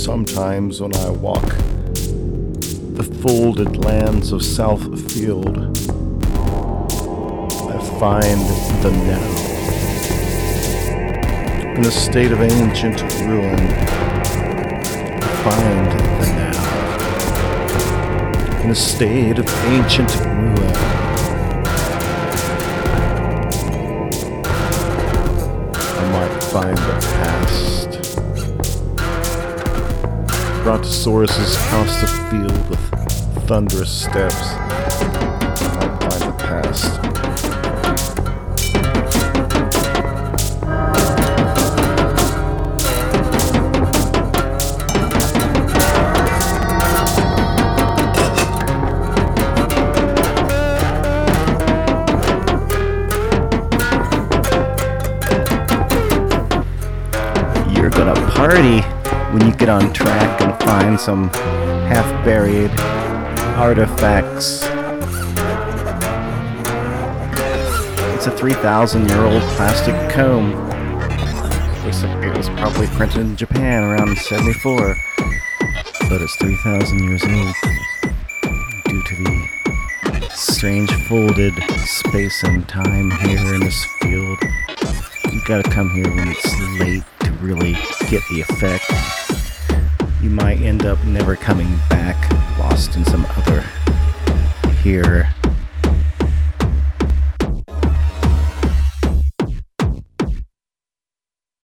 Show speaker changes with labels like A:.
A: sometimes when I walk the folded lands of Southfield, I find the now in a state of ancient ruin. I find the now in a state of ancient ruin. I might find the past. Brontosaurus's crossed the field with thunderous steps. I might find the past. You're gonna party when you get on track and find some half-buried artifacts. It's a 3,000-year-old plastic comb. Looks like it was probably printed in Japan around 74, but it's 3,000 years old due to the strange folded space and time here in this field. You gotta come here when it's late to really get the effect. You might end up never coming back, lost in some other here